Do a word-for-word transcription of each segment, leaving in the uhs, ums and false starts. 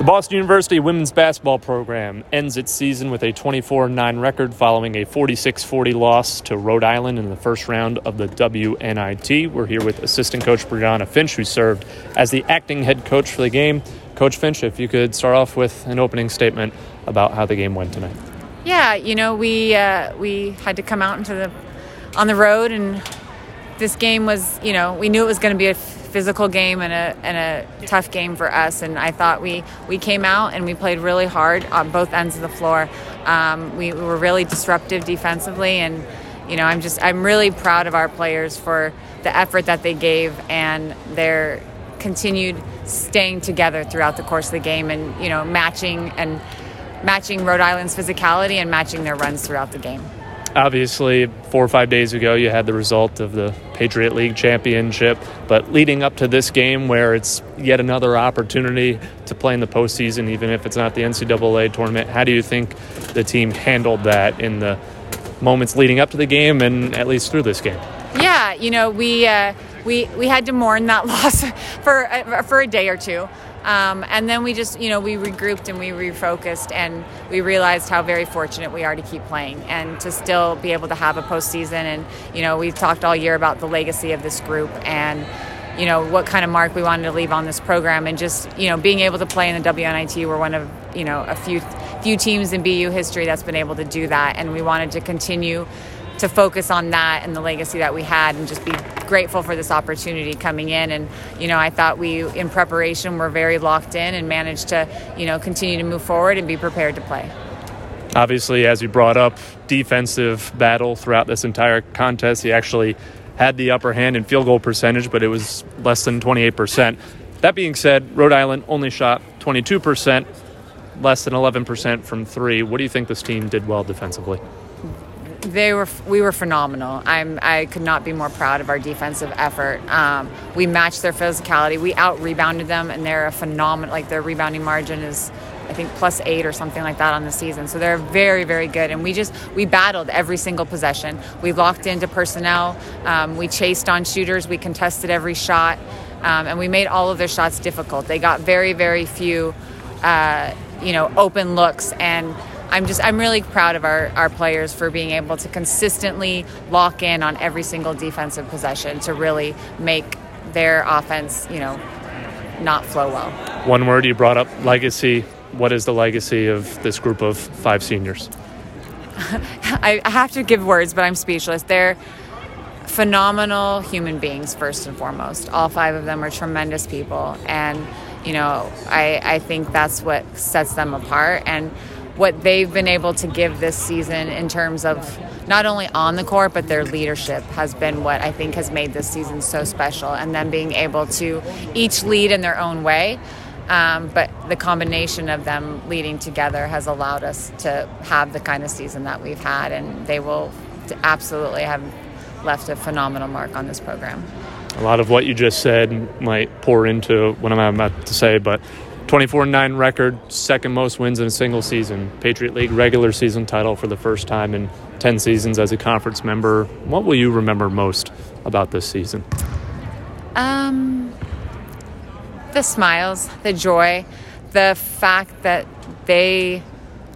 The Boston University women's basketball program ends its season with a twenty-four nine record following a forty-six forty loss to Rhode Island in the first round of the W N I T. We're here with assistant coach Brianna Finch, who served as the acting head coach for the game. Coach Finch, if you could start off with an opening statement about how the game went tonight. Yeah, you know, we uh, we had to come out into the on the road, and this game was, you know, we knew it was going to be a physical game and a and a tough game for us, and I thought we we came out and we played really hard on both ends of the floor. Um, we, we were really disruptive defensively, and you know, I'm just I'm really proud of our players for the effort that they gave and their continued staying together throughout the course of the game, and you know, matching and matching Rhode Island's physicality and matching their runs throughout the game. Obviously, four or five days ago, you had the result of the Patriot League championship. But leading up to this game, where it's yet another opportunity to play in the postseason, even if it's not the N C double A tournament, how do you think the team handled that in the moments leading up to the game and at least through this game? Yeah, you know, we uh, we we had to mourn that loss for uh, for a day or two. Um, and then we just, you know, we regrouped and we refocused, and we realized how very fortunate we are to keep playing and to still be able to have a postseason. And, you know, we've talked all year about the legacy of this group and, you know, what kind of mark we wanted to leave on this program. And just, you know, being able to play in the W N I T, we're one of, you know, a few few teams in B U history that's been able to do that. And we wanted to continue to focus on that and the legacy that we had, and just be grateful for this opportunity coming in. And, you know, I thought we, in preparation, were very locked in and managed to, you know, continue to move forward and be prepared to play. Obviously, as you brought up, defensive battle throughout this entire contest. He actually had the upper hand in field goal percentage, but it was less than twenty-eight percent. That being said, Rhode Island only shot twenty-two percent, less than eleven percent from three. What do you think this team did well defensively? They were, we were phenomenal. I'm, I could not be more proud of our defensive effort. Um, we matched their physicality. We out-rebounded them, and they're a phenomenal, like their rebounding margin is, I think, plus eight or something like that on the season. So they're very, very good. And we just, we battled every single possession. We locked into personnel. Um, we chased on shooters. We contested every shot. Um, and we made all of their shots difficult. They got very, very few, uh, you know, open looks. And I'm just, I'm really proud of our, our players for being able to consistently lock in on every single defensive possession to really make their offense, you know, not flow well. One word you brought up, legacy. What is the legacy of this group of five seniors? I, I have to give words, but I'm speechless. They're phenomenal human beings, first and foremost. All five of them are tremendous people. And, you know, I, I think that's what sets them apart. And what they've been able to give this season in terms of not only on the court, but their leadership has been what I think has made this season so special. And them being able to each lead in their own way. Um, but the combination of them leading together has allowed us to have the kind of season that we've had. And they will absolutely have left a phenomenal mark on this program. A lot of what you just said might pour into what I'm about to say, but twenty-four nine record, second most wins in a single season. Patriot League regular season title for the first time in ten seasons as a conference member. What will you remember most about this season? Um, the smiles, the joy, the fact that they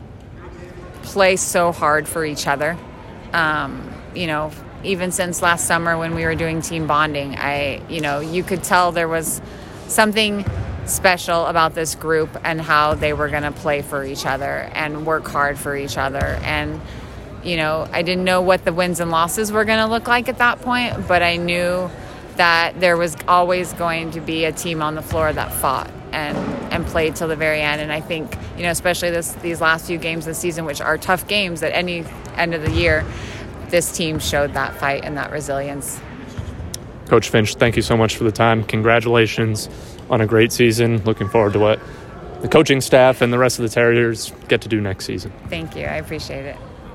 play so hard for each other. Um, you know, even since last summer when we were doing team bonding, I, you know, you could tell there was something special about this group and how they were going to play for each other and work hard for each other. And, you know, I didn't know what the wins and losses were going to look like at that point, but I knew that there was always going to be a team on the floor that fought and, and played till the very end. And I think, you know, especially this these last few games this season, which are tough games at any end of the year, this team showed that fight and that resilience. Coach Finch, thank you so much for the time. Congratulations on a great season. Looking forward to what the coaching staff and the rest of the Terriers get to do next season. Thank you. I appreciate it.